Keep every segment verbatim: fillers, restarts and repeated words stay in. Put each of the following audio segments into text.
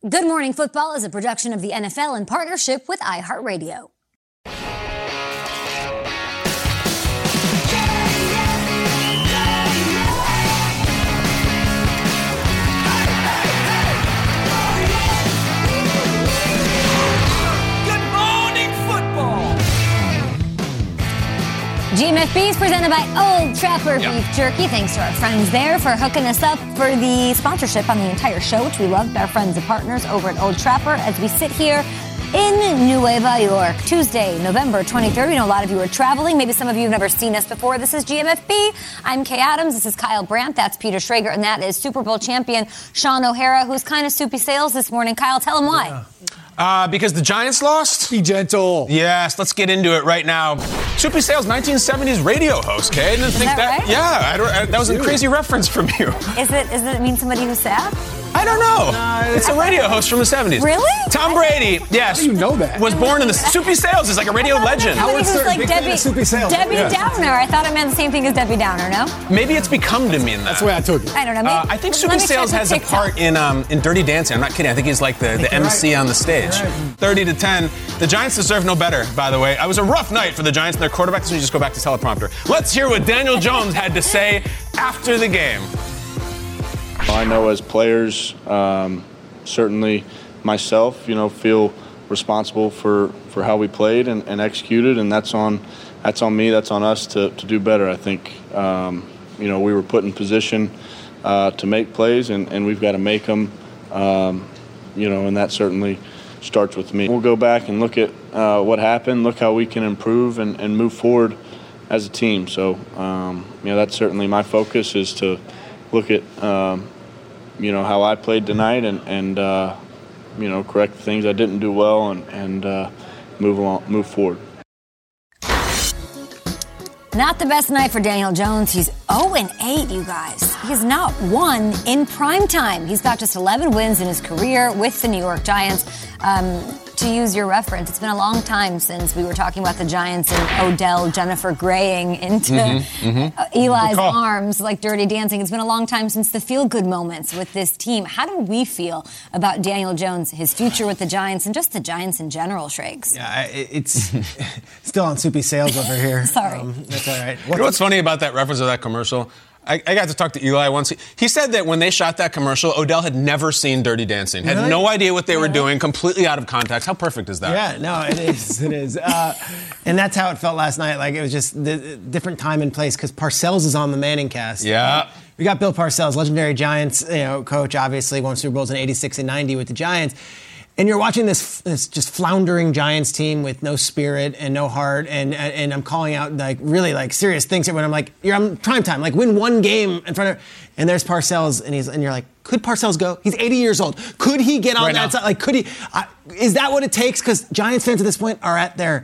Good Morning Football is a production of the N F L in partnership with iHeartRadio. G M F B is presented by Old Trapper yep. Beef Jerky. Thanks to our friends there for hooking us up for the sponsorship on the entire show, which we love. Our friends and partners over at Old Trapper as we sit here in Nueva York. Tuesday, November twenty-third. We know a lot of you are traveling. Maybe some of you have never seen us before. This is G M F B. I'm Kay Adams. This is Kyle Brandt. That's Peter Schrager. And that is Super Bowl champion Sean O'Hara, who's kind of soupy sales this morning. Kyle, tell him why. Yeah. Uh, because the Giants lost? Be gentle. Yes, let's get into it right now. Soupy Sales, nineteen seventies radio host, Kay. I didn't Is think that, that. right? Yeah, I don't, I, that was a crazy reference from you. Is it? Is it mean somebody who's sad? I don't know. No, it's a radio host from the seventies. Really? Tom Brady, yes. How do you know that? Was born in the Soupy Sales. Is like a radio legend. Howard Stern, like big Debbie, fan of Soupy Sales. Debbie yeah. Downer. I thought it meant the same thing as Debbie Downer, no? Maybe it's become to mean that. That's the way I took it. I don't know. Maybe, uh, I think Soupy Sales has a part in um, in Dirty Dancing. I'm not kidding. I think he's like the, the M C right. on the stage. Right. thirty to ten. The Giants deserve no better, by the way. It was a rough night for the Giants and their quarterback, so you just go back to teleprompter. Let's hear what Daniel Jones had to say after the game. I know as players, um, certainly myself, you know, feel responsible for, for how we played and, and executed, and that's on that's on me, that's on us to, to do better. I think, um, you know, we were put in position uh, to make plays, and, and we've got to make them, um, you know, and that certainly starts with me. We'll go back and look at uh, what happened, look how we can improve and, and move forward as a team. So, um, you know, that's certainly my focus, is to look at, um, you know, how I played tonight and, and uh, you know, correct the things I didn't do well and, and uh, move along, move forward. Not the best night for Daniel Jones. He's oh and eight, you guys. He's not won in primetime. He's got just eleven wins in his career with the New York Giants. Um, to use your reference, it's been a long time since we were talking about the Giants and Odell, Jennifer Graying into mm-hmm, mm-hmm. Eli's arms like Dirty Dancing. It's been a long time since the feel-good moments with this team. How do we feel about Daniel Jones, his future with the Giants, and just the Giants in general, Shrakes? Yeah, it's still on Soupy Sales over here. Sorry. Um, that's all right. You know what's funny about that reference of that commercial? I, I got to talk to Eli once. He, he said that when they shot that commercial, Odell had never seen Dirty Dancing, had really? no idea what they were doing, completely out of context. How perfect is that? Yeah, no, it is. It is. Uh, and that's how it felt last night. Like, it was just the different time and place, because Parcells is on the Manning cast. Yeah. We got Bill Parcells, legendary Giants, you know, coach, obviously won Super Bowls in eighty-six and ninety with the Giants. And you're watching this, this just floundering Giants team with no spirit and no heart, and and I'm calling out like really like serious things here when I'm like, you're on prime time, like win one game in front of, and there's Parcells, and he's and you're like, could Parcells go? He's eighty years old. Could he get on right that now. side? Like, could he? Uh, is that what it takes? Because Giants fans at this point are at their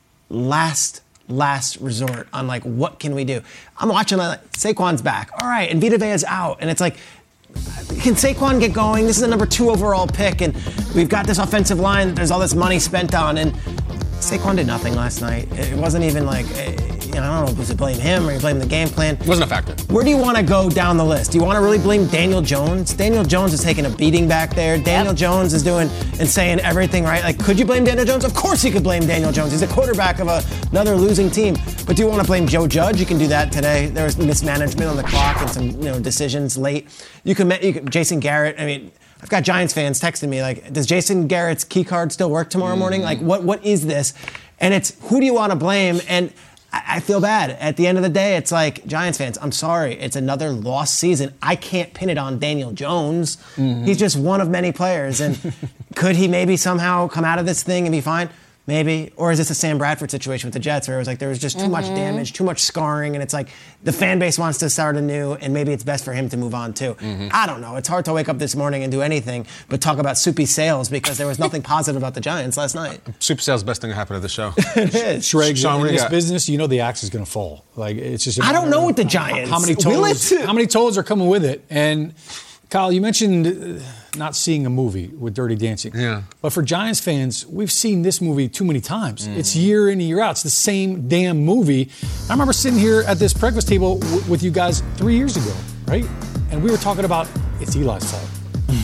last. last resort on like, what can we do? I'm watching, like, Saquon's back. All right, and Vita Vea's out. And it's like, can Saquon get going? This is a number two overall pick, and we've got this offensive line that there's all this money spent on, and Saquon did nothing last night. It wasn't even like, you know, I don't know if you should blame him or you blame the game plan. It wasn't a factor. Where do you want to go down the list? Do you want to really blame Daniel Jones? Daniel Jones is taking a beating back there. Daniel yep. Jones is doing and saying everything right. Like, could you blame Daniel Jones? Of course you could blame Daniel Jones. He's the quarterback of a, another losing team. But do you want to blame Joe Judge? You can do that today. There was mismanagement on the clock and some, you know, decisions late. You can, you can Jason Garrett. I mean, I've got Giants fans texting me like, does Jason Garrett's key card still work tomorrow mm-hmm. morning? Like, what what is this? And it's, who do you want to blame? And I, I feel bad. At the end of the day, it's like, Giants fans, I'm sorry. It's another lost season. I can't pin it on Daniel Jones. Mm-hmm. He's just one of many players. And could he maybe somehow come out of this thing and be fine? Maybe. Or is this a Sam Bradford situation with the Jets where it was like there was just too mm-hmm. much damage, too much scarring, and it's like the fan base wants to start anew, and maybe it's best for him to move on too. Mm-hmm. I don't know. It's hard to wake up this morning and do anything but talk about soupy sales because there was nothing positive about the Giants last night. Soupy sales, best thing that happened at the show. It is. Shreg, Sean, in this got? business, you know the axe is going to fall. Like, it's just. I don't know with the Giants. How many toads? How many toads are coming with it? And Kyle, you mentioned not seeing a movie with Dirty Dancing. Yeah. But for Giants fans, we've seen this movie too many times. Mm. It's year in and year out. It's the same damn movie. I remember sitting here at this breakfast table w- with you guys three years ago, right? And we were talking about it's Eli's fault.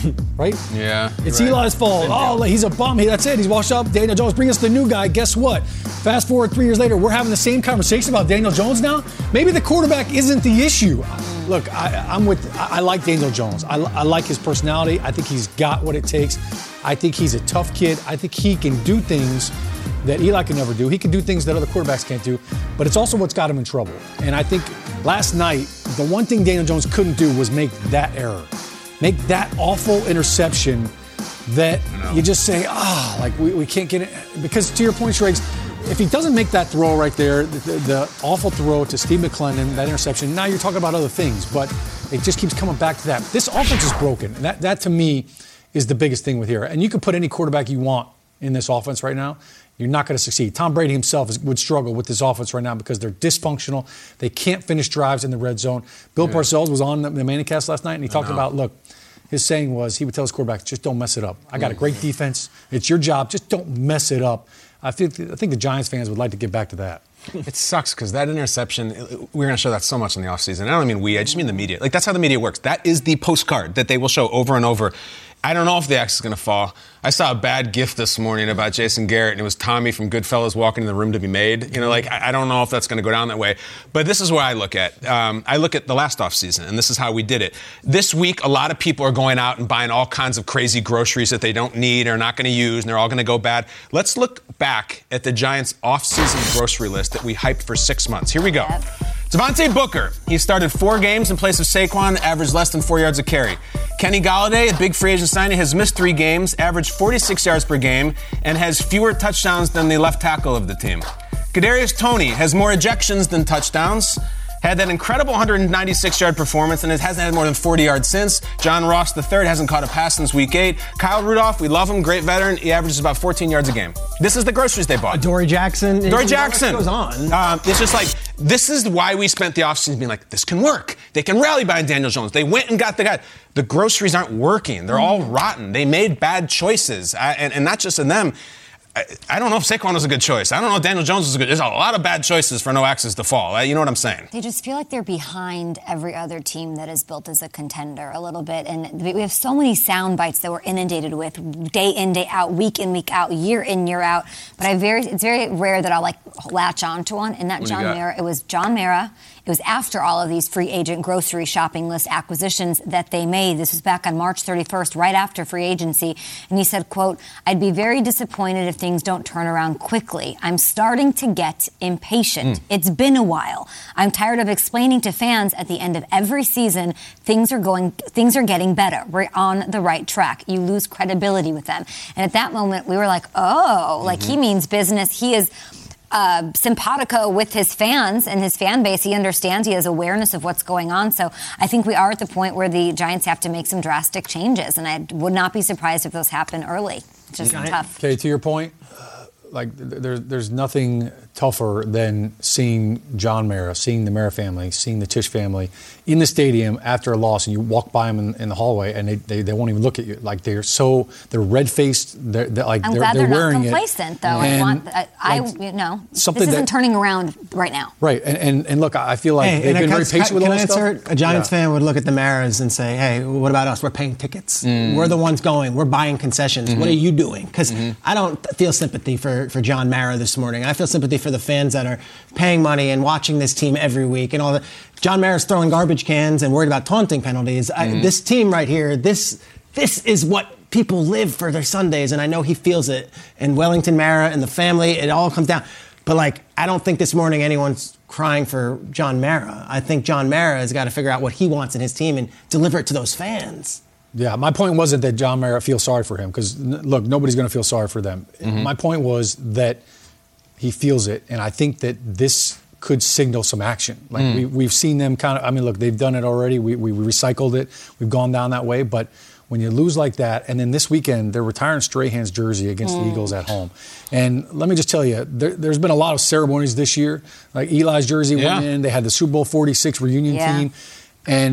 right? Yeah. It's right. Eli's fault. Oh, he's a bum. That's it. He's washed up. Daniel Jones, bring us the new guy. Guess what? Fast forward three years later, we're having the same conversation about Daniel Jones now. Maybe the quarterback isn't the issue. Look, I, I'm with. I, I like Daniel Jones. I, I like his personality. I think he's got what it takes. I think he's a tough kid. I think he can do things that Eli can never do. He can do things that other quarterbacks can't do, but it's also what's got him in trouble. And I think last night, the one thing Daniel Jones couldn't do was make that error, make that awful interception that you just say, ah, oh, like we, we can't get it. Because to your point, Schrags, if he doesn't make that throw right there, the, the, the awful throw to Steve McClendon, that interception, now you're talking about other things, but it just keeps coming back to that. This offense is broken. And that, that to me is the biggest thing with here. And you can put any quarterback you want in this offense right now. You're not going to succeed. Tom Brady himself is, would struggle with this offense right now because they're dysfunctional. They can't finish drives in the red zone. Bill yeah. Parcells was on the, the Manicast last night, and he talked about, look, his saying was he would tell his quarterbacks, just don't mess it up. I got a great defense. It's your job. Just don't mess it up. I think, I think the Giants fans would like to get back to that. It sucks because that interception, we're going to show that so much in the offseason. I don't mean we, I just mean the media. Like, that's how the media works. That is the postcard that they will show over and over. I don't know if the axe is going to fall. I saw a bad gif this morning about Jason Garrett, and it was Tommy from Goodfellas walking in the room to be made. You know, like, I don't know if that's going to go down that way. But this is what I look at. Um, I look at the last offseason, and this is how we did it. This week, a lot of people are going out and buying all kinds of crazy groceries that they don't need or are not going to use, and they're all going to go bad. Let's look back at the Giants' offseason grocery list that we hyped for six months. Here we go. Yep. Devontae Booker, he started four games in place of Saquon, averaged less than four yards a carry. Kenny Golladay, a big free agent signing, has missed three games, averaged forty-six yards per game, and has fewer touchdowns than the left tackle of the team. Kadarius Toney has more ejections than touchdowns, had that incredible one hundred ninety-six yard performance, and it hasn't had more than forty yards since. John Ross the third hasn't caught a pass since week eight. Kyle Rudolph, we love him, great veteran. He averages about fourteen yards a game. This is the groceries they bought. Dory Jackson. Dory Jackson. Goes on. Um, it's just like, this is why we spent the offseason being like, this can work. They can rally behind Daniel Jones. They went and got the guy. The groceries aren't working. They're all rotten. They made bad choices. I, and, and not just in them. I, I don't know if Saquon was a good choice. I don't know if Daniel Jones was a good. There's a lot of bad choices for no axes to fall. You know what I'm saying? They just feel like they're behind every other team that is built as a contender a little bit. And we have so many sound bites that we're inundated with day in, day out, week in, week out, year in, year out. But I very, it's very rare that I'll like latch onto one. And that what John Mara, it was John Mara. It was after all of these free agent grocery shopping list acquisitions that they made. This was back on March thirty-first, right after free agency. And he said, quote, "I'd be very disappointed if things don't turn around quickly. I'm starting to get impatient. Mm. It's been a while. I'm tired of explaining to fans at the end of every season, things are going, things are getting better. We're on the right track. You lose credibility with them." And at that moment, we were like, oh, like mm-hmm. he means business. He is Uh, simpatico with his fans and his fan base. He understands. He has awareness of what's going on. So I think we are at the point where the Giants have to make some drastic changes, and I would not be surprised if those happen early. It's just okay. tough. Okay, to your point, uh, like there, there's nothing tougher than seeing John Mara, seeing the Mara family, seeing the Tisch family in the stadium after a loss, and you walk by them in, in the hallway, and they, they, they won't even look at you. Like they're so they're red faced. They're, they're like I'm they're, glad they're, they're wearing not complacent, it. though. And I want. I, I like you know, something this isn't that, turning around right now. Right, and and, and look, I feel like hey, they've been very patient with all this stuff. Answer, a Giants yeah. fan would look at the Maras and say, "Hey, what about us? We're paying tickets. Mm. We're the ones going. We're buying concessions. Mm-hmm. What are you doing?" Because mm-hmm. I don't feel sympathy for for John Mara this morning. I feel sympathy for the fans that are paying money and watching this team every week and all that. John Mara's throwing garbage cans and worried about taunting penalties. Mm-hmm. I, this team right here, this this is what people live for their Sundays, and I know he feels it. And Wellington Mara and the family, it all comes down. But, like, I don't think this morning anyone's crying for John Mara. I think John Mara has got to figure out what he wants in his team and deliver it to those fans. Yeah, my point wasn't that John Mara feels sorry for him, because, look, nobody's going to feel sorry for them. Mm-hmm. My point was that he feels it, and I think that this could signal some action. Like mm. we, we've seen them kind of, I mean, look, they've done it already. We, we recycled it. We've gone down that way. But when you lose like that, and then this weekend, they're retiring Strahan's jersey against mm. the Eagles at home. And let me just tell you, there, there's been a lot of ceremonies this year. Like Eli's jersey yeah. went in. They had the Super Bowl forty-six reunion yeah. team. And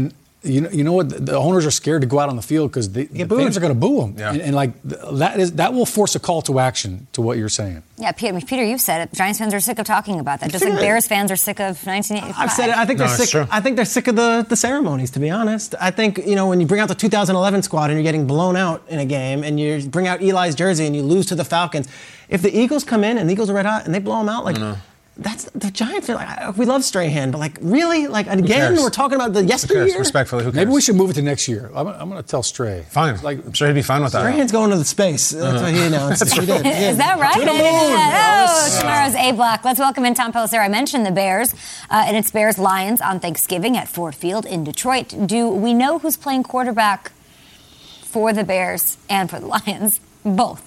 You know, you know what? The owners are scared to go out on the field because the, the fans are going to boo them, yeah. and, and like that is that will force a call to action to what you're saying. Yeah, Peter, Peter, you've said it. Giants fans are sick of talking about that. Just like Bears fans are sick of nineteen eighty-five. I've said it. I think they're no, sick. True. I think they're sick of the, the ceremonies. To be honest, I think you know when you bring out the two thousand eleven squad and you're getting blown out in a game, and you bring out Eli's jersey and you lose to the Falcons. If the Eagles come in and the Eagles are red hot and they blow them out, like. That's the Giants. Like, we love Strahan, but like really, like again, we're talking about the yesteryear. Who cares? Respectfully, who cares? Maybe we should move it to next year. I'm, I'm going to tell Stray. Fine. Like, I'm sure he'd be fine with that. Strahan's going to the space. That's uh-huh. what he announced. That's he did. Is that right? Oh, tomorrow's A Block. Let's welcome in Tom Pelissero. I mentioned the Bears, uh, and it's Bears Lions on Thanksgiving at Ford Field in Detroit. Do we know who's playing quarterback for the Bears and for the Lions? Both.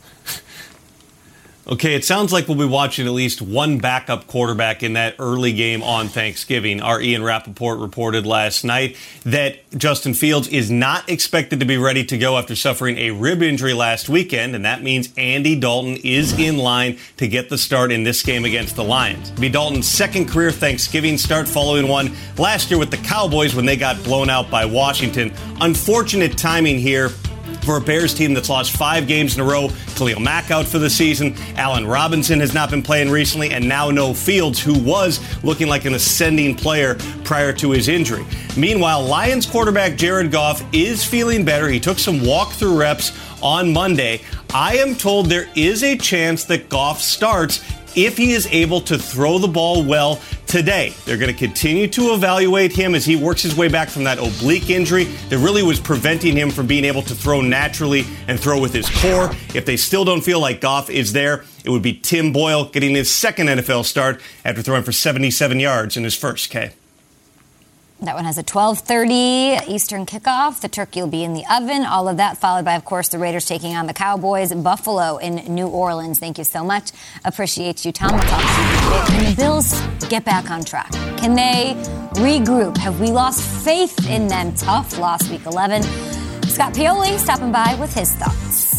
Okay, it sounds like we'll be watching at least one backup quarterback in that early game on Thanksgiving. Our Ian Rappaport reported last night that Justin Fields is not expected to be ready to go after suffering a rib injury last weekend, and that means Andy Dalton is in line to get the start in this game against the Lions. It'll be Dalton's second career Thanksgiving start following one last year with the Cowboys when they got blown out by Washington. Unfortunate timing here for a Bears team that's lost five games in a row. Khalil Mack out for the season. Allen Robinson has not been playing recently, and now no Fields, who was looking like an ascending player prior to his injury. Meanwhile, Lions quarterback Jared Goff is feeling better. He took some walkthrough reps on Monday. I am told there is a chance that Goff starts if he is able to throw the ball well today. They're going to continue to evaluate him as he works his way back from that oblique injury that really was preventing him from being able to throw naturally and throw with his core. If they still don't feel like Goff is there, it would be Tim Boyle getting his second N F L start after throwing for seventy-seven yards in his first K. That one has a twelve thirty Eastern kickoff. The turkey will be in the oven. All of that followed by, of course, the Raiders taking on the Cowboys. Buffalo in New Orleans. Thank you so much. Appreciate you, Tom. We'll talk to you. Can the Bills get back on track? Can they regroup? Have we lost faith in them? Tough loss week eleven. Scott Pioli stopping by with his thoughts.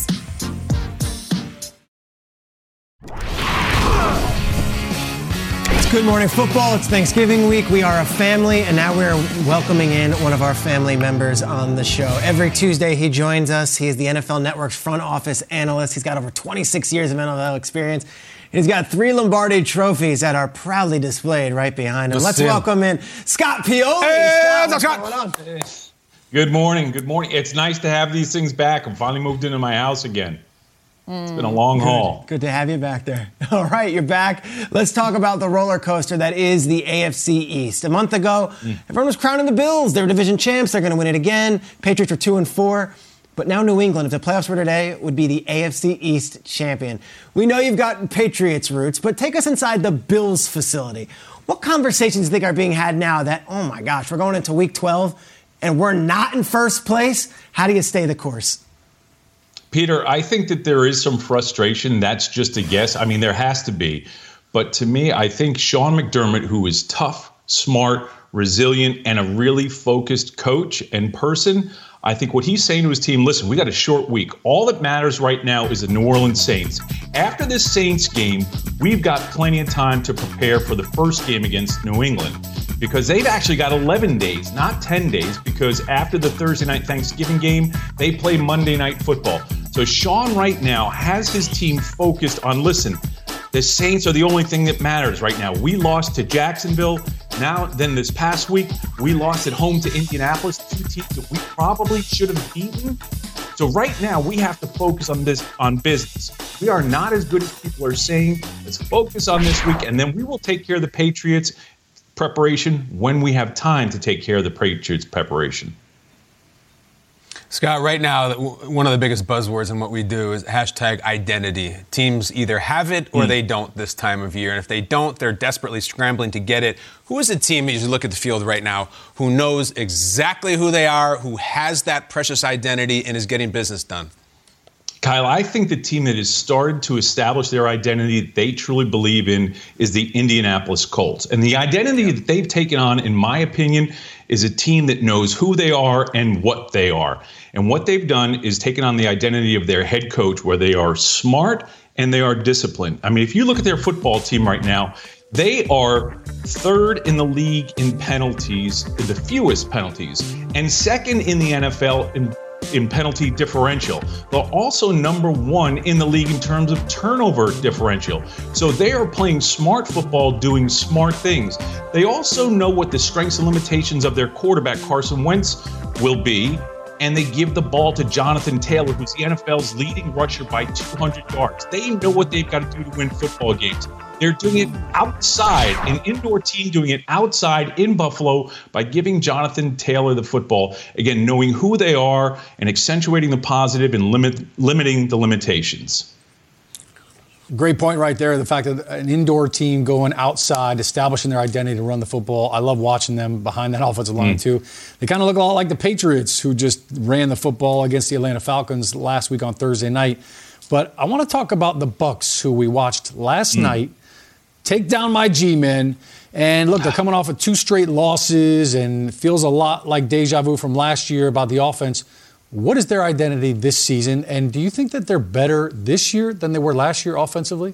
Good Morning Football. It's Thanksgiving week. We are a family, and now we're welcoming in one of our family members on the show. Every Tuesday, he joins us. He is the N F L Network's front office analyst. He's got over twenty-six years of N F L experience. He's got three Lombardi trophies that are proudly displayed right behind him. Let's, Let's welcome in Scott Pioli. Hey, Scott, Scott. what's going on? Hey. Good morning. Good morning. It's nice to have these things back. I'm finally moved into my house again. It's been a long Good. haul. Good to have you back there. All right, you're back. Let's talk about the roller coaster that is the A F C East. A month ago, mm. everyone was crowning the Bills. They're division champs. They're going to win it again. Patriots are two and four. But now New England, if the playoffs were today, would be the A F C East champion. We know you've got Patriots roots, but take us inside the Bills facility. What conversations do you think are being had now that, oh my gosh, we're going into week twelve and we're not in first place? How do you stay the course? Peter, I think that there is some frustration. That's just a guess. I mean, there has to be. But to me, I think Sean McDermott, who is tough, smart, resilient, and a really focused coach and person, I think what he's saying to his team, listen, we got a short week. All that matters right now is the New Orleans Saints. After this Saints game, we've got plenty of time to prepare for the first game against New England, because they've actually got eleven days, not ten days, because after the Thursday night Thanksgiving game, they play Monday Night Football. So Sean right now has his team focused on, listen, the Saints are the only thing that matters right now. We lost to Jacksonville. Now, then this past week, we lost at home to Indianapolis, two teams that we probably should have beaten. So right now, we have to focus on this on business. We are not as good as people are saying. Let's focus on this week, and then we will take care of the Patriots preparation when we have time to take care of the Patriots preparation. Scott, right now, one of the biggest buzzwords in what we do is hashtag identity. Teams either have it or mm. they don't this time of year. And if they don't, they're desperately scrambling to get it. Who is a team, as you look at the field right now, who knows exactly who they are, who has that precious identity and is getting business done? Kyle, I think the team that has started to establish their identity that they truly believe in is the Indianapolis Colts. And the identity yeah. that they've taken on, in my opinion, is a team that knows who they are and what they are. And what they've done is taken on the identity of their head coach, where they are smart and they are disciplined. I mean, if you look at their football team right now, They are third in the league in penalties, the fewest penalties, and second in the N F L in, in penalty differential. They're also number one in the league in terms of turnover differential. So they are playing smart football, doing smart things. They also know what the strengths and limitations of their quarterback, Carson Wentz, will be. And they give the ball to Jonathan Taylor, who's the N F L's leading rusher by two hundred yards. They know what they've got to do to win football games. They're doing it outside, an indoor team doing it outside in Buffalo by giving Jonathan Taylor the football. Again, knowing who they are and accentuating the positive and limit, limiting the limitations. Great point right there. The fact that an indoor team going outside, establishing their identity to run the football. I love watching them behind that offensive line, mm. too. They kind of look a lot like the Patriots, who just ran the football against the Atlanta Falcons last week on Thursday night. But I want to talk about the Bucs, who we watched last mm. night take down my G-men. And look, they're coming off of two straight losses, and it feels a lot like deja vu from last year about the offense. What is their identity this season? And do you think that they're better this year than they were last year offensively?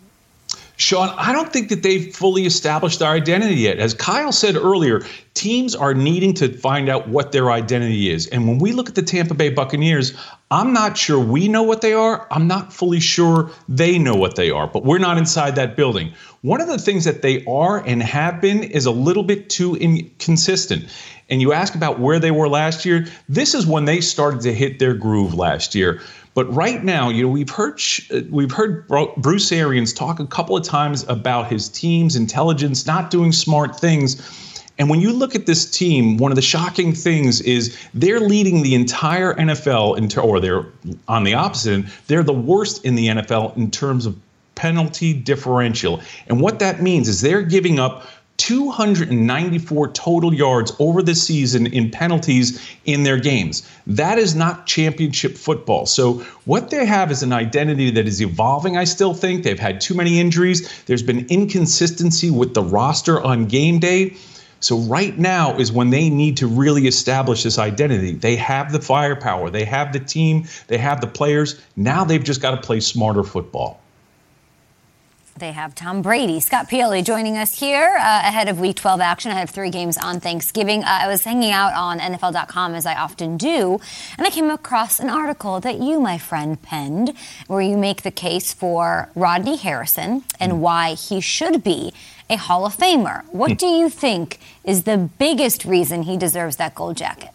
Sean, I don't think that they've fully established their identity yet. As Kyle said earlier, teams are needing to find out what their identity is. And when we look at the Tampa Bay Buccaneers, I'm not sure we know what they are. I'm not fully sure they know what they are, but we're not inside that building. One of the things that they are and have been is a little bit too inconsistent. And you ask about where they were last year, this is when they started to hit their groove last year. But right now, you know, we've heard we've heard Bruce Arians talk a couple of times about his team's intelligence, not doing smart things. And when you look at this team, one of the shocking things is they're leading the entire N F L, in ter- or they're on the opposite end, they're the worst in the N F L in terms of penalty differential. And what that means is they're giving up two hundred ninety-four total yards over the season in penalties in their games. That is not championship football. So what they have is an identity that is evolving, I still think. They've had too many injuries. There's been inconsistency with the roster on game day. So right now is when they need to really establish this identity. They have the firepower. They have the team. They have the players. Now they've just got to play smarter football. They have Tom Brady. Scott Pioli joining us here uh, ahead of Week twelve action. I have three games on Thanksgiving. Uh, I was hanging out on N F L dot com, as I often do, and I came across an article that you, my friend, penned, where you make the case for Rodney Harrison and mm. why he should be a Hall of Famer. What mm. do you think is the biggest reason he deserves that gold jacket?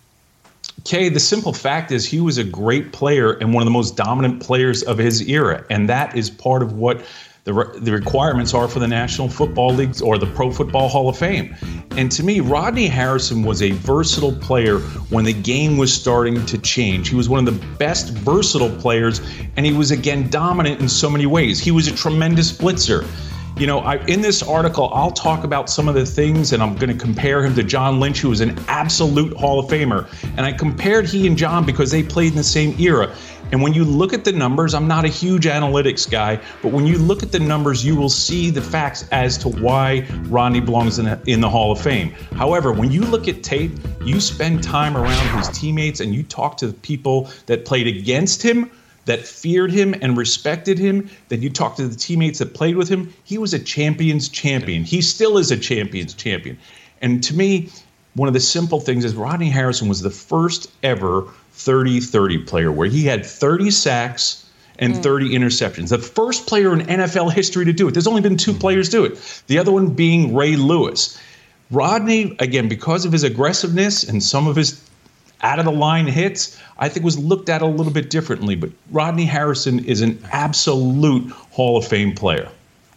Kay, the simple fact is he was a great player and one of the most dominant players of his era, and that is part of what The, re- the requirements are for the National Football League or the Pro Football Hall of Fame. And to me, Rodney Harrison was a versatile player when the game was starting to change. He was one of the best versatile players, and he was, again, dominant in so many ways. He was a tremendous blitzer. You know, I, in this article, I'll talk about some of the things, and I'm going to compare him to John Lynch, who was an absolute Hall of Famer. And I compared he and John because they played in the same era. And when you look at the numbers, I'm not a huge analytics guy, but when you look at the numbers, you will see the facts as to why Rodney belongs in the, in the Hall of Fame. However, when you look at tape, you spend time around his teammates and you talk to the people that played against him, that feared him and respected him, then you talk to the teammates that played with him. He was a champion's champion. He still is a champion's champion. And to me, one of the simple things is Rodney Harrison was the first ever thirty thirty player where he had thirty sacks and mm. thirty interceptions. The first player in N F L history to do it. There's only been two players do it. The other one being Ray Lewis. Rodney, again, because of his aggressiveness and some of his out-of-the-line hits, I think was looked at a little bit differently. But Rodney Harrison is an absolute Hall of Fame player.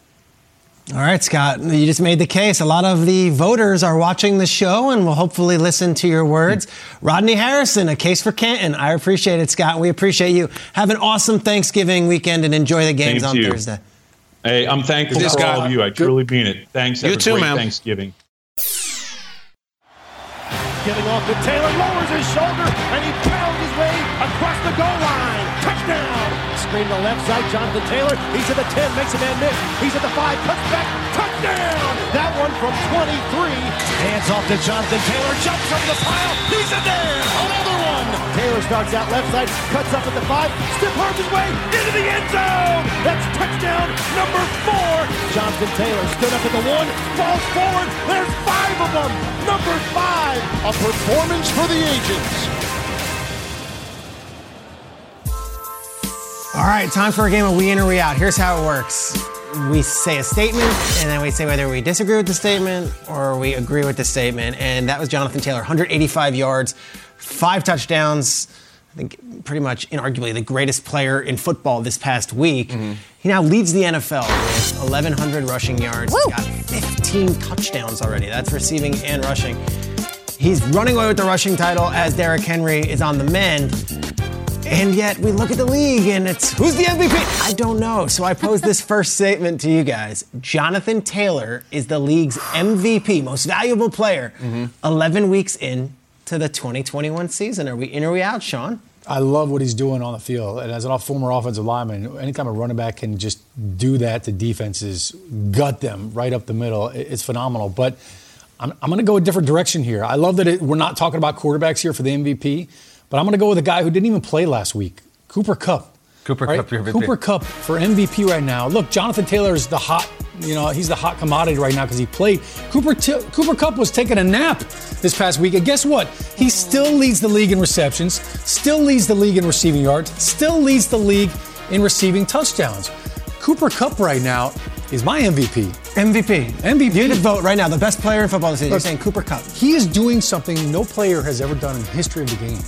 All right, Scott, you just made the case. A lot of the voters are watching the show and will hopefully listen to your words. Rodney Harrison, a case for Canton. I appreciate it, Scott. We appreciate you. Have an awesome Thanksgiving weekend and enjoy the games on you. Thursday. Hey, I'm thankful for all of you. I truly mean it. Thanks. You Have too, a great man. Thanksgiving. Getting off to Taylor, lowers his shoulder, and he pounds his way across the goal line. Touchdown! Screen to the left side, Jonathan Taylor. He's at the ten, makes a man miss. He's at the five, cuts back, touchdown! That one from twenty-three. Hands off to Jonathan Taylor, jumps from the pile. He's in there! Another one! Taylor starts out left side, cuts up at the five, stiff arms his way into the end zone. That's touchdown number four. Jonathan Taylor stood up at the one, falls forward. There's five of them. Number five. A performance for the Agents. All right, time for a game of we in or we out. Here's how it works. We say a statement, and then we say whether we disagree with the statement or we agree with the statement. And that was Jonathan Taylor, one hundred eighty-five yards, five touchdowns. I think pretty much inarguably the greatest player in football this past week. Mm-hmm. He now leads the N F L with eleven hundred rushing yards. Woo! He's got fifteen touchdowns already. That's receiving and rushing. He's running away with the rushing title as Derrick Henry is on the mend. And yet we look at the league and it's, who's the M V P? I don't know. So I pose this first statement to you guys. Jonathan Taylor is the league's M V P, most valuable player, mm-hmm. eleven weeks in to the twenty twenty-one season. Are we in or we out, Sean? I love what he's doing on the field. And as a former offensive lineman, anytime a running back can just do that to defenses, gut them right up the middle, it's phenomenal. But I'm, I'm going to go a different direction here. I love that it, we're not talking about quarterbacks here for the M V P. But I'm going to go with a guy who didn't even play last week, Cooper Kupp. Cooper right? Kupp, your M V P. Cooper Kupp for M V P right now. Look, Jonathan Taylor is the hot, you know, he's the hot commodity right now because he played. Cooper T- Cooper Kupp was taking a nap this past week, and guess what? He still leads the league in receptions, still leads the league in receiving yards, still leads the league in receiving touchdowns. Cooper Kupp right now is my M V P. M V P. M V P. You just vote right now. The best player in football this season. You're saying Cooper Kupp. He is doing something no player has ever done in the history of the game.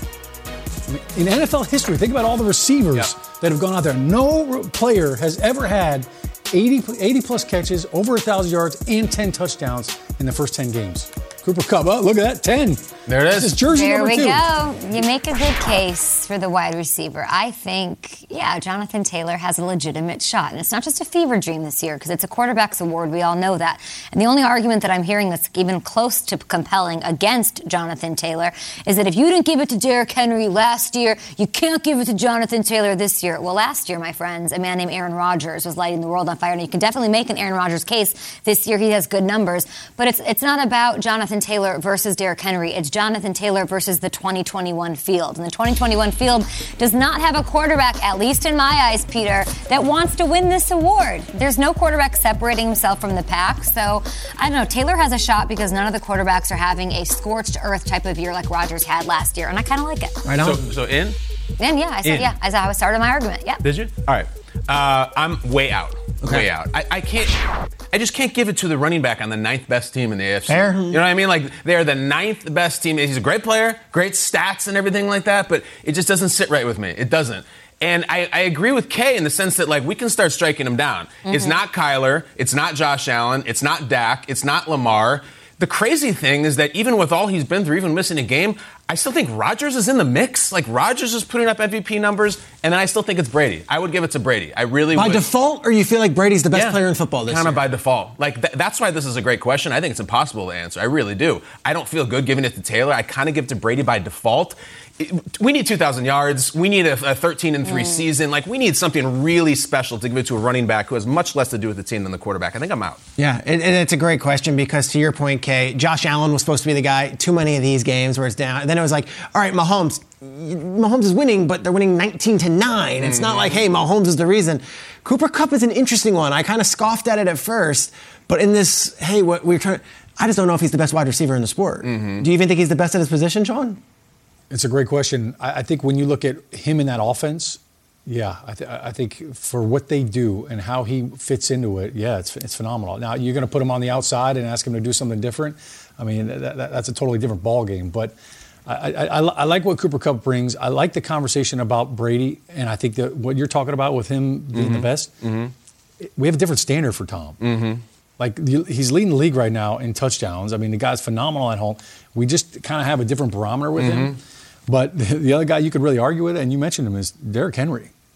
In N F L history, think about all the receivers yeah. that have gone out there. No player has ever had eighty, eighty plus catches, over one thousand yards, and ten touchdowns in the first ten games. Cooper Kupp, oh, look at that, ten. There it is. This is jersey there number we two. go. You make a good case for the wide receiver. I think, yeah, Jonathan Taylor has a legitimate shot. And it's not just a fever dream this year because it's a quarterback's award. We all know that. And the only argument that I'm hearing that's even close to compelling against Jonathan Taylor is that if you didn't give it to Derrick Henry last year, you can't give it to Jonathan Taylor this year. Well, last year, my friends, a man named Aaron Rodgers was lighting the world on fire. And you can definitely make an Aaron Rodgers case. This year he has good numbers. But it's it's not about Jonathan Taylor versus Derrick Henry. It's Jonathan Taylor versus the twenty twenty-one field. And the twenty twenty-one field does not have a quarterback, at least in my eyes, Peter, that wants to win this award. There's no quarterback separating himself from the pack. So, I don't know. Taylor has a shot because none of the quarterbacks are having a scorched earth type of year like Rodgers had last year. And I kind of like it. Right on. So, so in? And yeah, I said in. yeah. As I started my argument. Yeah. Did you? All right. Uh, I'm way out. Okay. Way out. I, I can't. I just can't give it to the running back on the ninth best team in the A F C. Fair. You know what I mean? Like they're the ninth best team. He's a great player, great stats and everything like that, but it just doesn't sit right with me. It doesn't. And I, I agree with Kay in the sense that like we can start striking him down. Mm-hmm. It's not Kyler. It's not Josh Allen. It's not Dak. It's not Lamar. The crazy thing is that even with all he's been through, even missing a game, I still think Rodgers is in the mix. Like, Rodgers is putting up M V P numbers, and then I still think it's Brady. I would give it to Brady. I really by would. By default, or you feel like Brady's the best yeah, player in football this year? Kind of by default. Like, th- that's why this is a great question. I think it's impossible to answer. I really do. I don't feel good giving it to Taylor. I kind of give it to Brady by default. It, we need two thousand yards. We need a, a thirteen and three mm. season. Like, we need something really special to give it to a running back who has much less to do with the team than the quarterback. I think I'm out. Yeah, and, and it's a great question because, to your point, Kay, Josh Allen was supposed to be the guy. Too many of these games where it's down. And then it was like, all right, Mahomes, Mahomes is winning, but they're winning nineteen to nine. It's mm. not like, hey, Mahomes is the reason. Cooper Kupp is an interesting one. I kind of scoffed at it at first, but in this, hey, what we're trying, I just don't know if he's the best wide receiver in the sport. Mm-hmm. Do you even think he's the best at his position, Sean? It's a great question. I, I think when you look at him in that offense, yeah, I, th- I think for what they do and how he fits into it, yeah, it's it's phenomenal. Now, you're going to put him on the outside and ask him to do something different. I mean, that, that, that's a totally different ball game. But I, I, I, I like what Cooper Kupp brings. I like the conversation about Brady, and I think that what you're talking about with him being mm-hmm. the best, mm-hmm. we have a different standard for Tom. Mm-hmm. Like, he's leading the league right now in touchdowns. I mean, the guy's phenomenal at home. We just kind of have a different barometer with mm-hmm. him. But the other guy you could really argue with, and you mentioned him, is Derrick Henry.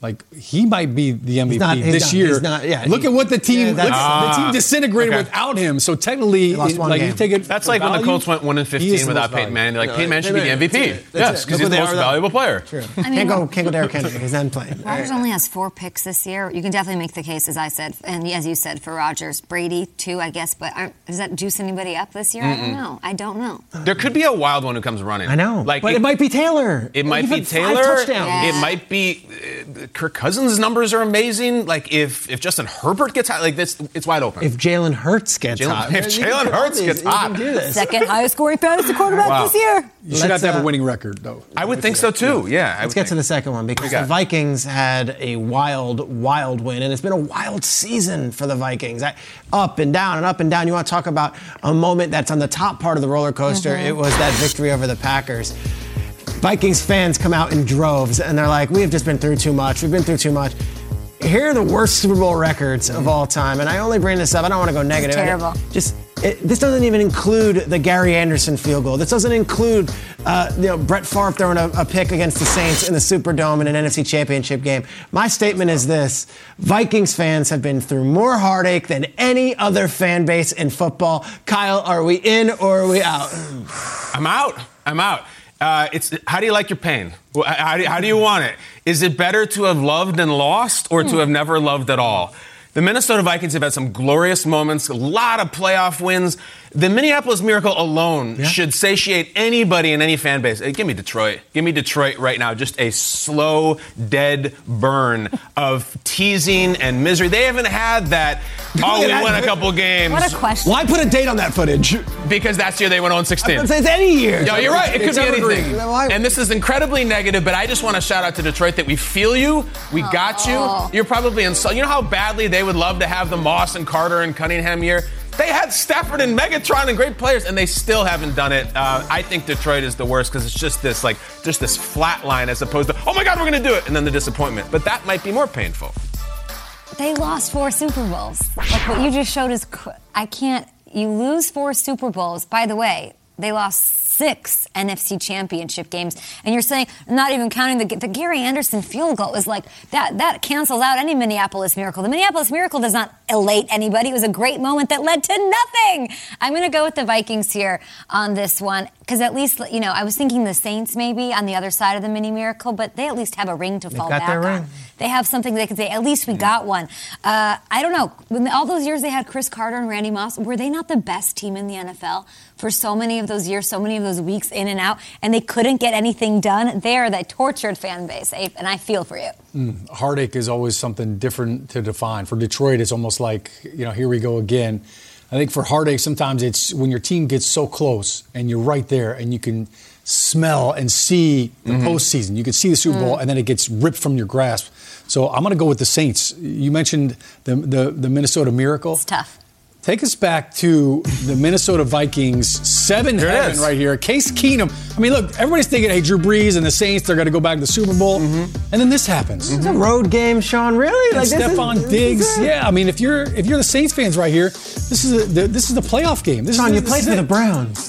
Like, he might be the M V P not, this not, year. Not, yeah, look he, at what the team, yeah, look, uh, the team disintegrated okay. without him. So technically, it, like game. you take it. That's like value, when the Colts went one and fifteen without Peyton Manning. Like, no, Peyton Manning should be the M V P. Yes, because he's the most valuable player. True. I mean, can't go, can't go Derrick Henry. He's then playing. Rodgers only has four picks this year. You can definitely make the case, as I said, and as you said, for Rodgers. Brady, too, I guess. But aren't, does that juice anybody up this year? Mm-mm. I don't know. I don't know. There could be a wild one who comes running. I know. Like, but it, it might be Taylor. It might Even be Taylor. Yeah. It might be uh, Kirk Cousins' numbers are amazing. Like, if if Justin Herbert gets hot, like this, it's wide open. If Jalen Hurts gets Jalen, hot. If Jalen Hurts gets hot. Second highest scoring fantasy quarterback wow. this year. You should Let's, have to have uh, a winning record, though. I would think so, too. Yeah. Let's get think. to the second one because the Vikings had a wild, wild win, and it's been a wild season for the Vikings. I, up and down and up and down. You want to talk about a moment that's on the top part of the roller coaster. Mm-hmm. It was that victory over the Packers. Vikings fans come out in droves, and they're like, we have just been through too much. We've been through too much. Here are the worst Super Bowl records of all time, and I only bring this up. I don't want to go negative. It's terrible. Just it, this doesn't even include the Gary Anderson field goal. This doesn't include uh, you know Brett Favre throwing a, a pick against the Saints in the Superdome in an N F C Championship game. My statement is this: Vikings fans have been through more heartache than any other fan base in football. Kyle, are we in or are we out? I'm out. I'm out. Uh, it's how do you like your pain? How do you, how do you want it? Is it better to have loved and lost or to have never loved at all? The Minnesota Vikings have had some glorious moments, a lot of playoff wins. The Minneapolis Miracle alone yeah. should satiate anybody in any fan base. Hey, give me Detroit. Give me Detroit right now. Just a slow, dead burn of teasing and misery. They haven't had that, oh, we won a couple games. What a question. Why put a date on that footage? Because that's the year they went oh and sixteen. I was gonna say it's any year. Yeah, you're right. It could it's be anything. evergreen. And this is incredibly negative, but I just want to shout out to Detroit that we feel you. We oh. got you. You're probably insulted. You know how badly they would love to have the Moss and Carter and Cunningham year? They had Stafford and Megatron and great players, and they still haven't done it. Uh, I think Detroit is the worst because it's just this, like, just this flat line as opposed to, oh my God, we're going to do it, and then the disappointment. But that might be more painful. They lost four Super Bowls. Like what you just showed is, I can't. You lose four Super Bowls. By the way, they lost six N F C Championship games, and you're saying not even counting the the Gary Anderson field goal is like that that cancels out any Minneapolis Miracle. The Minneapolis Miracle does not elate anybody. It was a great moment that led to nothing. I'm going to go with the Vikings here on this one because at least, you know, I was thinking the Saints maybe on the other side of the mini miracle, but they at least have a ring to They've fall got back their on. ring. They have something they can say, at least we got one. Uh, I don't know. When all those years they had Chris Carter and Randy Moss, were they not the best team in the N F L for so many of those years, so many of those weeks in and out, and they couldn't get anything done? They're that tortured fan base, and I feel for you. Mm, heartache is always something different to define. For Detroit, it's almost like, you know, here we go again. I think for heartache, sometimes it's when your team gets so close and you're right there and you can smell and see the mm-hmm. postseason. You can see the Super Bowl, mm. and then it gets ripped from your grasp. So I'm going to go with the Saints. You mentioned the, the, the Minnesota Miracle. It's tough. Take us back to the Minnesota Vikings, seven there heaven right here. Case Keenum. I mean, look, everybody's thinking, hey, Drew Brees and the Saints, they're going to go back to the Super Bowl. Mm-hmm. And then this happens. It's a road game, Sean. Really? Like Stephon Diggs. Yeah, I mean, if you're if you're the Saints fans right here, this is a, the, this is the playoff game. This Sean, is, you this played is for it. the Browns.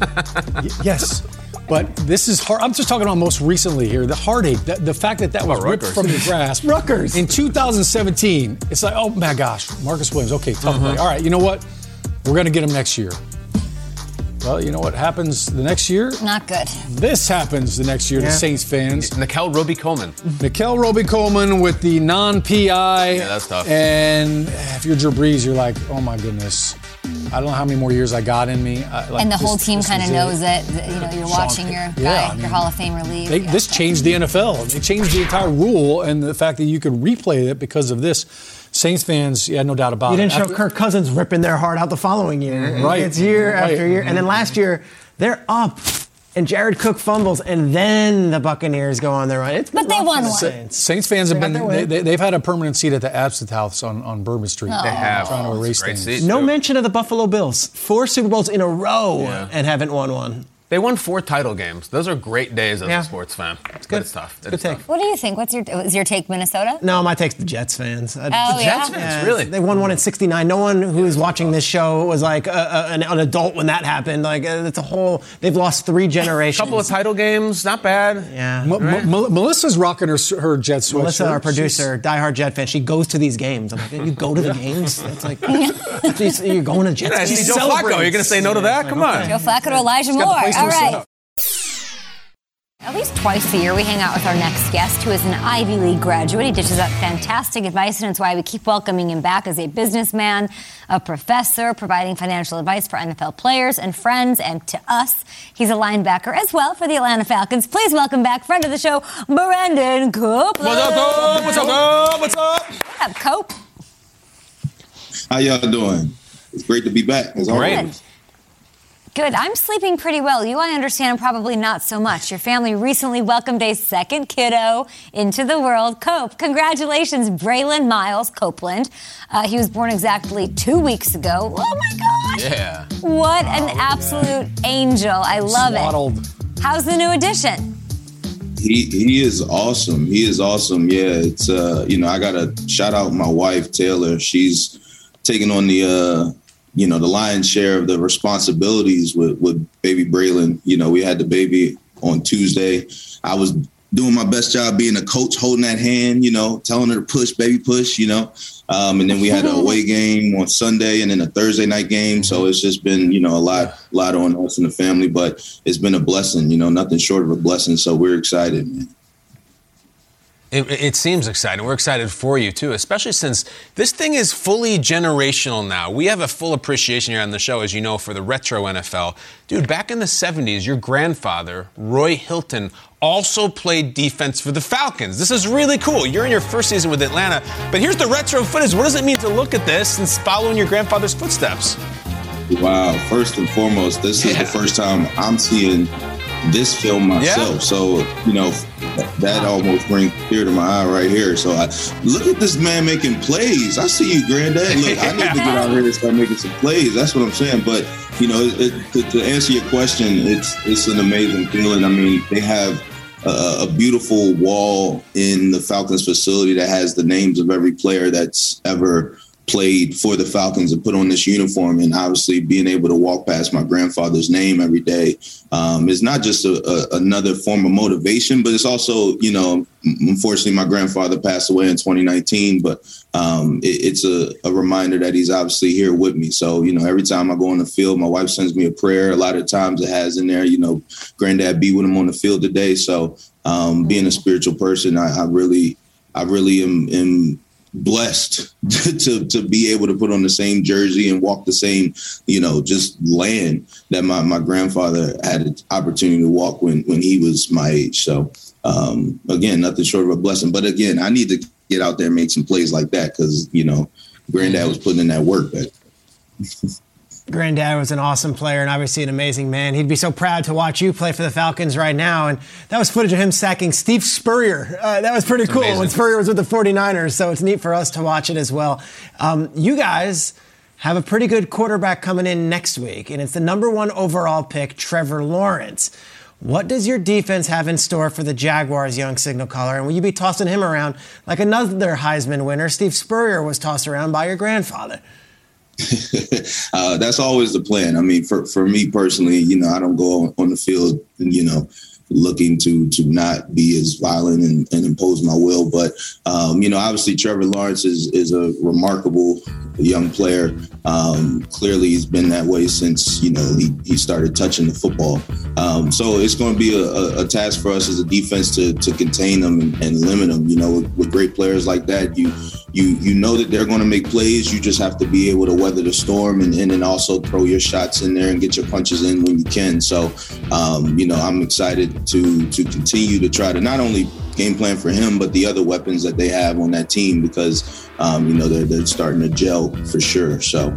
y- yes. But this is hard. I'm just talking about most recently here. The heartache, the, the fact that that was ripped from your grasp. Rutgers. In two thousand seventeen, it's like, oh my gosh, Marcus Williams. Okay, tough mm-hmm. play. All right, you know what? We're going to get him next year. Well, you know what happens the next year? Not good. This happens the next year yeah. to Saints fans. Nickel Roby-Coleman. Nickel Roby-Coleman with the non-P I. Yeah, that's tough. And if you're Drew Brees, you're like, oh my goodness. I don't know how many more years I got in me. I, like and the this, whole team kind of knows it. You know, you're Sean watching your guy, yeah, I mean, your Hall of Famer leave. They, yeah. This changed the N F L. They changed the entire rule, and the fact that you could replay it because of this. Saints fans, yeah, no doubt about it. You didn't it. show After, Kirk Cousins ripping their heart out the following year. Mm-hmm. Right. It's year right. after year. And then last year, they're up. And Jared Cook fumbles, and then the Buccaneers go on their run. It's but they won one. Saints. Saints fans have been, they, they, they've had a permanent seat at the Absinthe House on, on Bourbon Street. Oh. They have. Trying to erase Great things. seat, No too. mention of the Buffalo Bills. Four Super Bowls in a row Yeah. and haven't won one. They won four title games. Those are great days as Yeah. a sports fan. It's good. But it's tough. Good It's take. tough. What do you think? What's your is your take Minnesota? No, my take's the Jets fans. Oh, the yeah? Jets fans, really? They won one in sixty-nine. No one who is watching this show was like a, a, an, an adult when that happened. Like uh, it's a whole. They've lost three generations. Couple of title games, not bad. Yeah. M- M- M- Melissa's rocking her her Jet sweatshirt. Melissa, our producer, diehard Jet fan, she goes to these games. I'm like, you go to the games? It's like, you're going to Jets Yeah, I games? see Joe Flacco. You're going to say no to that? Come on. Joe Flacco to Elijah Moore. got the place to All right. herself. At least twice a year, we hang out with our next guest, who is an Ivy League graduate. He dishes out fantastic advice, and it's why we keep welcoming him back as a businessman, a professor, providing financial advice for N F L players and friends, and to us. He's a linebacker as well for the Atlanta Falcons. Please welcome back friend of the show, Brandon Copeland. What's up, Cope? What's up, Cope? What's up? What up, Cope? How y'all doing? It's great to be back, as Great. always. Good. I'm sleeping pretty well. You, I understand, probably not so much. Your family recently welcomed a second kiddo into the world. Cope, congratulations, Braylon Miles Copeland. Uh, he was born exactly two weeks ago. Oh, my gosh. Yeah. What an absolute angel. I love Swaddled. it. How's the new addition? He he is awesome. He is awesome. Yeah, it's uh, you know, I gotta shout out my wife Taylor. She's taking on the uh, you know, the lion's share of the responsibilities with with baby Braylon. You know, we had the baby on Tuesday. I was doing my best job being a coach, holding that hand, you know, telling her to push, baby, push, you know. Um, and then we had an away game on Sunday and then a Thursday night game. So it's just been, you know, a lot, lot on us and the family, but it's been a blessing, you know, nothing short of a blessing. So we're excited, man. It, it seems exciting. We're excited for you, too, especially since this thing is fully generational now. We have a full appreciation here on the show, as you know, for the retro N F L. Dude, back in the seventies, your grandfather, Roy Hilton, also played defense for the Falcons. This is really cool. You're in your first season with Atlanta, but here's the retro footage. What does it mean to look at this and follow in your grandfather's footsteps? Wow. First and foremost, this is Yeah. the first time I'm seeing this film myself. Yeah. So, you know, that almost brings tear to my eye right here. So I look at this man making plays. I see you, Granddad. Look, I need to get out here and start making some plays. That's what I'm saying. But, you know, it, it, to, to answer your question, it's it's an amazing feeling. I mean, they have a, a beautiful wall in the Falcons facility that has the names of every player that's ever played for the Falcons and put on this uniform. And obviously being able to walk past my grandfather's name every day um, is not just a, a, another form of motivation, but it's also, you know, unfortunately my grandfather passed away in twenty nineteen, but um, it, it's a, a reminder that he's obviously here with me. So, you know, every time I go on the field, my wife sends me a prayer. A lot of times it has in there, you know, Granddad, be with him on the field today. So um, being a spiritual person, I, I really, I really am, am blessed to to be able to put on the same jersey and walk the same, you know, just land that my, my grandfather had an opportunity to walk when, when he was my age. So, um, again, nothing short of a blessing. But again, I need to get out there and make some plays like that because, you know, Granddad was putting in that work back. Granddad was an awesome player and obviously an amazing man. He'd be so proud to watch you play for the Falcons right now. And that was footage of him sacking Steve Spurrier. Uh, that was pretty cool amazing. when Spurrier was with the forty-niners. So it's neat for us to watch it as well. Um, you guys have a pretty good quarterback coming in next week, and it's the number one overall pick, Trevor Lawrence. What does your defense have in store for the Jaguars, young signal caller? And will you be tossing him around like another Heisman winner, Steve Spurrier, was tossed around by your grandfather? uh, that's always the plan. I mean, for, for me personally, you know, I don't go on, on the field, you know, looking to to not be as violent and, and impose my will. But, um, you know, obviously Trevor Lawrence is, is a remarkable young player. Um, clearly he's been that way since, you know, he, he started touching the football. Um, so it's going to be a, a, a task for us as a defense to to contain them and, and limit them. You know, with, with great players like that, you you you know that they're going to make plays. You just have to be able to weather the storm and, and then also throw your shots in there and get your punches in when you can. So, um, you know, I'm excited to to continue to try to not only game plan for him, but the other weapons that they have on that team because, um, you know, they're, they're starting to gel for sure. So.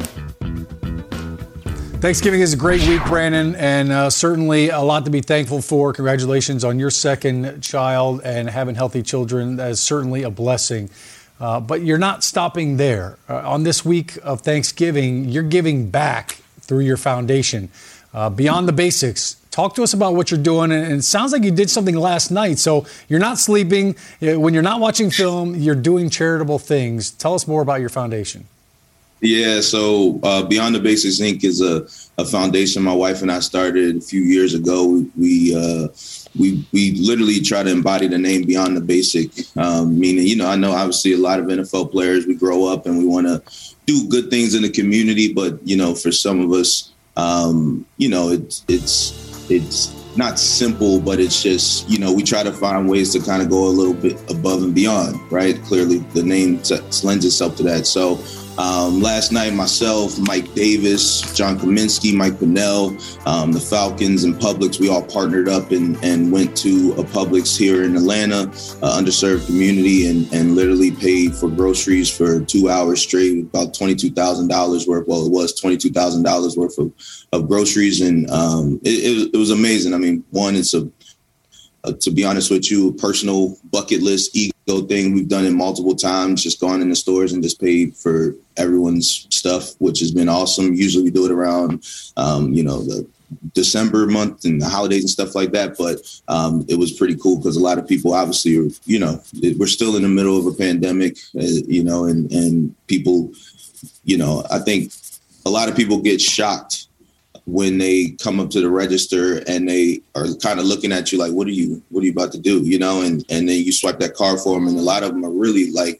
Thanksgiving is a great week, Brandon, and uh, certainly a lot to be thankful for. Congratulations on your second child and having healthy children. That is certainly a blessing. Uh, but you're not stopping there. Uh, on this week of Thanksgiving, you're giving back through your foundation. Uh, Beyond the Basics Talk to us about what you're doing. And it sounds like you did something last night. So you're not sleeping. When you're not watching film, you're doing charitable things. Tell us more about your foundation. Yeah, so uh, Beyond the Basics, Incorporated is a, a foundation my wife and I started a few years ago. We we, uh, we we literally try to embody the name Beyond the Basic, um, meaning, you know, I know obviously a lot of N F L players, we grow up and we want to do good things in the community. But, you know, for some of us, um, you know, it's it's it's not simple, but it's just, you know, we try to find ways to kind of go a little bit above and beyond. Right. Clearly, the name t- lends itself to that. So Um, last night, myself, Mike Davis, John Kaminsky, Mike Pinnell, um, the Falcons and Publix, we all partnered up and, and went to a Publix here in Atlanta, uh, underserved community, and, and literally paid for groceries for two hours straight, about twenty-two thousand dollars worth. Well, it was twenty-two thousand dollars worth of, of groceries. And um, it, it, it was amazing. I mean, one, it's a Uh, to be honest with you, personal bucket list ego thing. We've done it multiple times, just gone in the stores and just paid for everyone's stuff, which has been awesome. Usually we do it around, um, you know, the December month and the holidays and stuff like that. But um, it was pretty cool because a lot of people obviously, are, you know, we're still in the middle of a pandemic, uh, you know, and, and people, you know, I think a lot of people get shocked when they come up to the register and they are kind of looking at you like, what are you, what are you about to do? You know, and, and then you swipe that card for them. And a lot of them are really like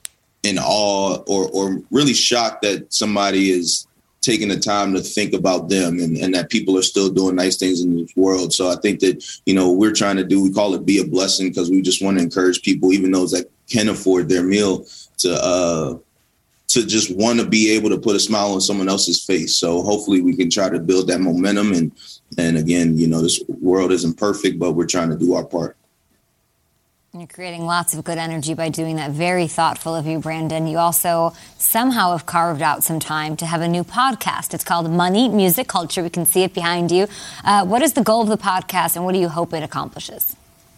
in awe or, or really shocked that somebody is taking the time to think about them and, and that people are still doing nice things in this world. So I think that, you know, we're trying to do, we call it Be a Blessing, because we just want to encourage people, even those that can afford their meal, to, uh, to just want to be able to put a smile on someone else's face. So hopefully we can try to build that momentum. And, and again, you know, this world isn't perfect, but we're trying to do our part. You're creating lots of good energy by doing that. Very thoughtful of you, Brandon. You also somehow have carved out some time to have a new podcast. It's called Money, Music, Culture. We can see it behind you. Uh, what is the goal of the podcast, and what do you hope it accomplishes?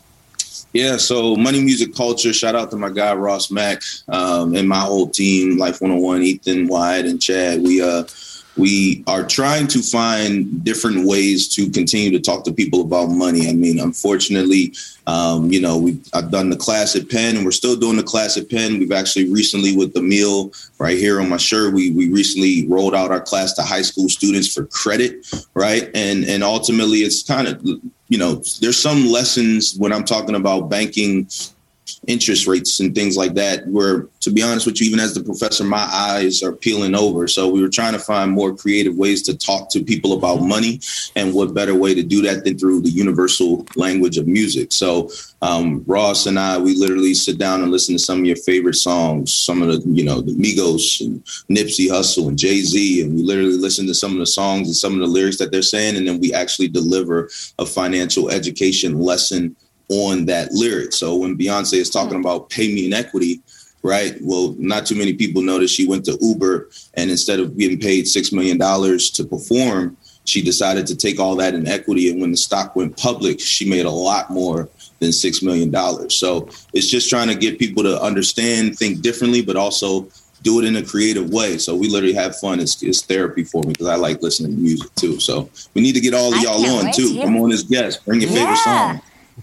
Yeah, so Money, Music, Culture, shout out to my guy, Ross Mack, um, and my whole team, Life one oh one, Ethan, Wyatt, and Chad. We uh, we are trying to find different ways to continue to talk to people about money. I mean, unfortunately, um, you know, we I've done the class at Penn, and we're still doing the class at Penn. We've actually recently, with the meal right here on my shirt, we we recently rolled out our class to high school students for credit, right? And and ultimately, it's kind of, you know, there's some lessons when I'm talking about banking, interest rates and things like that, where, to be honest with you, even as the professor, my eyes are peeling over. So we were trying to find more creative ways to talk to people about money, and what better way to do that than through the universal language of music. So um, Ross and I, we literally sit down and listen to some of your favorite songs, some of the, you know, the Migos and Nipsey Hussle and Jay-Z, and we literally listen to some of the songs and some of the lyrics that they're saying, and then we actually deliver a financial education lesson on that lyric. So when Beyonce is talking about pay me in equity, right? Well, not too many people know that she went to Uber, and instead of getting paid six million dollars to perform, she decided to take all that in equity. And when the stock went public, she made a lot more than six million dollars. So it's just trying to get people to understand, think differently, but also do it in a creative way. So we literally have fun. It's, it's therapy for me because I like listening to music too. So we need to get all of y'all on too. Come on as guests. Bring your yeah. favorite song.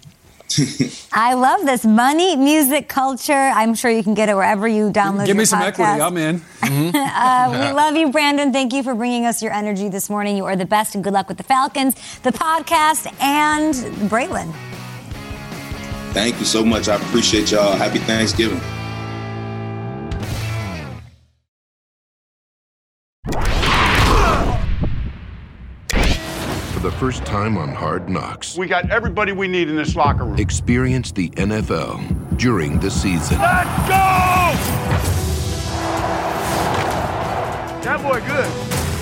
I love this. Money, Music, Culture. I'm sure you can get it wherever you download Give your me some podcast. equity. I'm in. Mm-hmm. uh, we love you, Brandon. Thank you for bringing us your energy this morning. You are the best, and good luck with the Falcons, the podcast, and Braylon. Thank you so much. I appreciate y'all. Happy Thanksgiving. For the first time on Hard Knocks, we got everybody we need in this locker room. Experience the N F L during the season. Let's go! That boy good.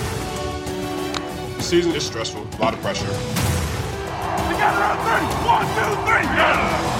The season is stressful, a lot of pressure. Together on thirty. One, two, three. Yeah!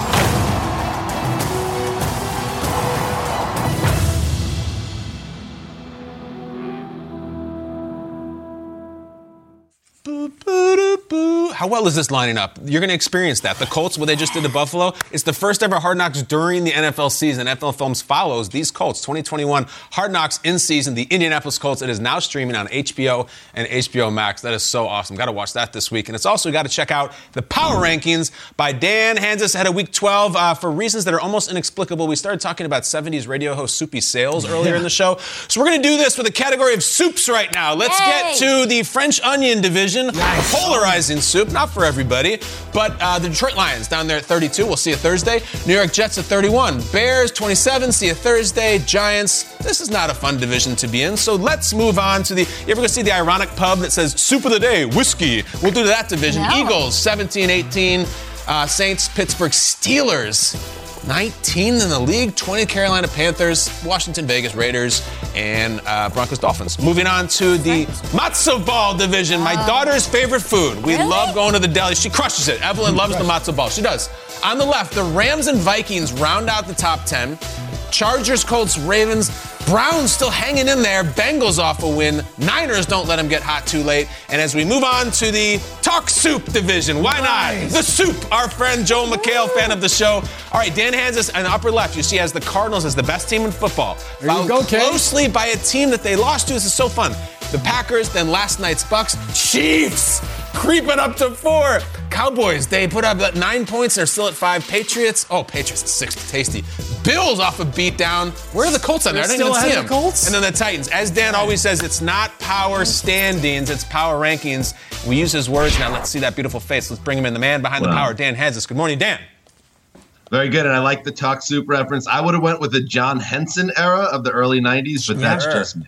Boo, boo, boo, boo. how well is this lining up? You're going to experience that. The Colts, what they just did to Buffalo, it's the first ever Hard Knocks during the N F L season. N F L Films follows these Colts. twenty twenty-one Hard Knocks in season, the Indianapolis Colts. It is now streaming on H B O and H B O Max. That is so awesome. Got to watch that this week. And it's also got to check out the Power Rankings by Dan Hanzus ahead of Week twelve. Uh, for reasons that are almost inexplicable, we started talking about seventies radio host Soupy Sales earlier in the show. So we're going to do this with a category of soups right now. Let's Yay. get to the French onion division. Nice. A polarizing soup, not for everybody. But uh, the Detroit Lions down there at thirty-two. We'll see you Thursday. New York Jets at thirty-one. Bears twenty-seven. See you Thursday. Giants. This is not a fun division to be in. So let's move on to the. You ever go see the ironic pub that says Soup of the Day, whiskey? We'll do that division. No. Eagles seventeen eighteen. Uh, Saints, Pittsburgh Steelers. nineteen in the league, twenty Carolina Panthers, Washington, Vegas Raiders, and uh, Broncos Dolphins. Moving on to the matzo ball division, my Oh. daughter's favorite food. We Really? love going to the deli. She crushes it. Evelyn loves the matzo ball. She does. On the left, the Rams and Vikings round out the top ten. Chargers, Colts, Ravens, Browns still hanging in there. Bengals off a win. Niners don't let them get hot too late. And as we move on to the Talk Soup division, why Nice. not? The Soup, our friend Joel McHale, fan of the show. All right, Dan Hanzus in the upper left, you see, has the Cardinals as the best team in football. There you Followed go, Kay. closely by a team that they lost to. This is so fun. The Packers, then last night's Bucks. Chiefs creeping up to four. Cowboys, they put up nine points. They're still at five. Patriots, oh, Patriots at six, tasty. Bills off a beatdown. Where are the Colts on there? I They're didn't even still see ahead of them. the Colts? And then the Titans. As Dan always says, it's not power standings, it's power rankings. We use his words. Now let's see that beautiful face. Let's bring him in. The man behind Wow. the power, Dan Hanzus. Good morning, Dan. Very good, and I like the Talk Soup reference. I would have went with the John Henson era of the early nineties, but that's Sure. just me.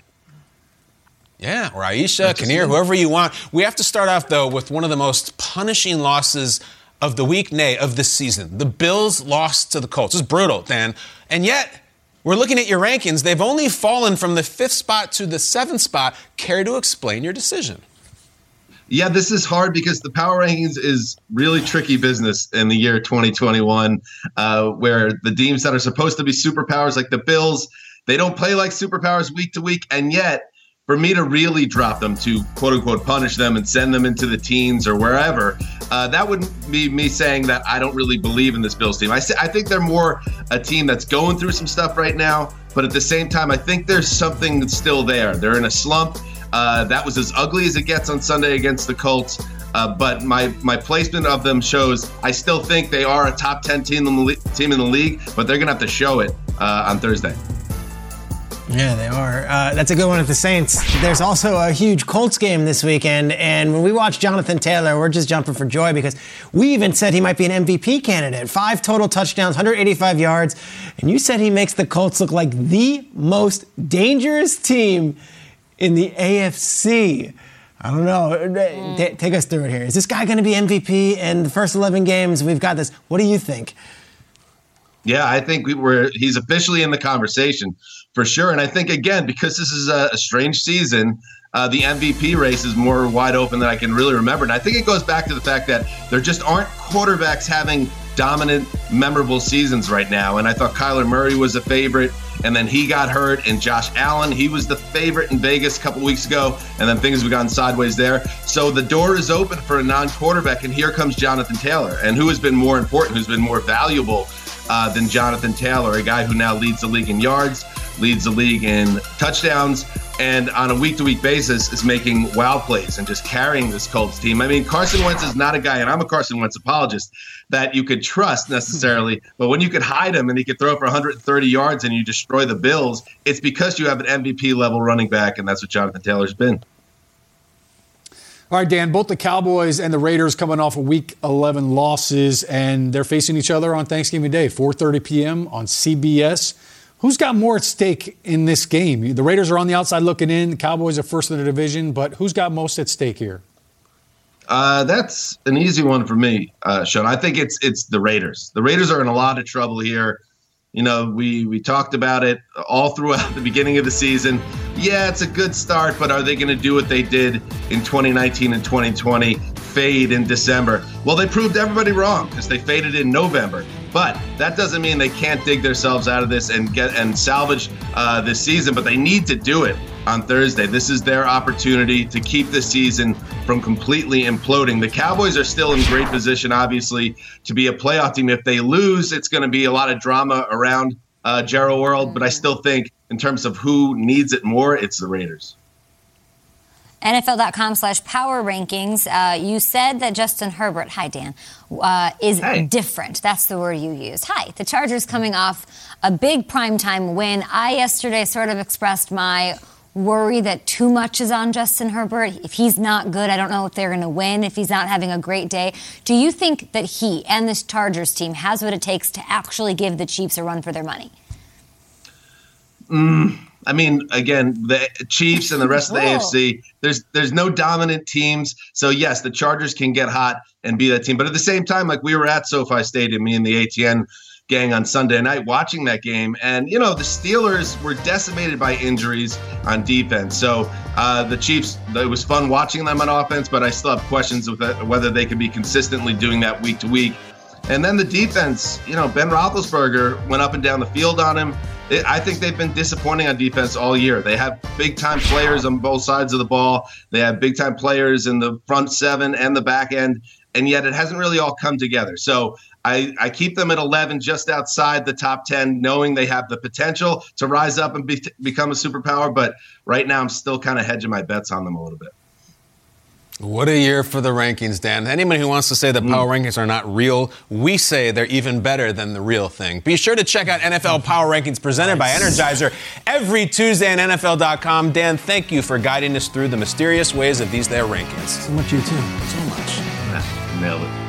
Yeah, or Aisha, Kinnear, whoever you want. We have to start off, though, with one of the most punishing losses of the week, nay, of this season. The Bills lost to the Colts. It's brutal, Dan. And yet, we're looking at your rankings. They've only fallen from the fifth spot to the seventh spot. Care to explain your decision? Yeah, this is hard because the power rankings is really tricky business in the year twenty twenty-one, uh, where the teams that are supposed to be superpowers, like the Bills, they don't play like superpowers week to week, and yet for me to really drop them, to quote unquote punish them and send them into the teens or wherever, uh, that would be me saying that I don't really believe in this Bills team. I, I think they're more a team that's going through some stuff right now, but at the same time, I think there's something that's still there. They're in a slump. Uh, that was as ugly as it gets on Sunday against the Colts. Uh, but my my placement of them shows I still think they are a top ten team in the, le- team in the league, but they're going to have to show it uh, on Thursday. Yeah, they are. Uh, that's a good one at the Saints. There's also a huge Colts game this weekend, and when we watch Jonathan Taylor, we're just jumping for joy because we even said he might be an M V P candidate. Five total touchdowns, one hundred eighty-five yards, and you said he makes the Colts look like the most dangerous team in the A F C. I don't know. Mm. T- take us through it here. Is this guy going to be M V P in the first eleven games? We've got this. What do you think? Yeah, I think we were. He's officially in the conversation for sure. And I think, again, because this is a, a strange season, uh, the M V P race is more wide open than I can really remember. And I think it goes back to the fact that there just aren't quarterbacks having dominant, memorable seasons right now. And I thought Kyler Murray was a favorite, and then he got hurt. And Josh Allen, he was the favorite in Vegas a couple weeks ago, and then things have gone sideways there. So the door is open for a non-quarterback, and here comes Jonathan Taylor. And who has been more important, who's been more valuable uh, than Jonathan Taylor, a guy who now leads the league in yards, leads the league in touchdowns, and on a week-to-week basis is making wow plays and just carrying this Colts team. I mean, Carson Wentz is not a guy, and I'm a Carson Wentz apologist, that you could trust necessarily, but when you could hide him and he could throw for one hundred thirty yards and you destroy the Bills, it's because you have an M V P-level running back, and that's what Jonathan Taylor's been. All right, Dan, both the Cowboys and the Raiders coming off of Week eleven losses, and they're facing each other on Thanksgiving Day, four thirty p.m. on C B S. Who's got more at stake in this game? The Raiders are on the outside looking in. The Cowboys are first in the division, but who's got most at stake here? Uh, that's an easy one for me, uh, Sean. I think it's it's the Raiders. The Raiders are in a lot of trouble here. You know, we, we talked about it all throughout the beginning of the season. Yeah, it's a good start, but are they going to do what they did in twenty nineteen and twenty twenty, fade in December? Well, they proved everybody wrong because they faded in November. But that doesn't mean they can't dig themselves out of this and get and salvage uh, this season. But they need to do it on Thursday. This is their opportunity to keep the season from completely imploding. The Cowboys are still in great position, obviously, to be a playoff team. If they lose, it's going to be a lot of drama around uh, Jerry World, but I still think in terms of who needs it more, it's the Raiders. N F L dot com slash power rankings. Uh, you said that Justin Herbert, hi Dan, uh, is hey. different. That's the word you used. Hi. The Chargers coming off a big primetime win. I yesterday sort of expressed my worry that too much is on Justin Herbert. If he's not good, I don't know if they're going to win, if he's not having a great day. Do you think that he and this Chargers team has what it takes to actually give the Chiefs a run for their money? Mm. I mean, again, the Chiefs and the rest of the A F C, there's there's no dominant teams. So, yes, the Chargers can get hot and be that team. But at the same time, like we were at SoFi Stadium, me and the A T N gang on Sunday night watching that game. And, you know, the Steelers were decimated by injuries on defense. So uh, the Chiefs, it was fun watching them on offense, but I still have questions with whether they can be consistently doing that week to week. And then the defense, you know, Ben Roethlisberger went up and down the field on him. I think they've been disappointing on defense all year. They have big-time players on both sides of the ball. They have big-time players in the front seven and the back end, and yet it hasn't really all come together. So I, I keep them at eleven, just outside the top ten, knowing they have the potential to rise up and be, become a superpower. But right now I'm still kind of hedging my bets on them a little bit. What a year for the rankings, Dan. Anybody who wants to say that power rankings are not real, we say they're even better than the real thing. Be sure to check out N F L Power Rankings presented by Energizer every Tuesday on N F L dot com. Dan, thank you for guiding us through the mysterious ways of these there rankings. So much you too. So much. Yeah, nailed it.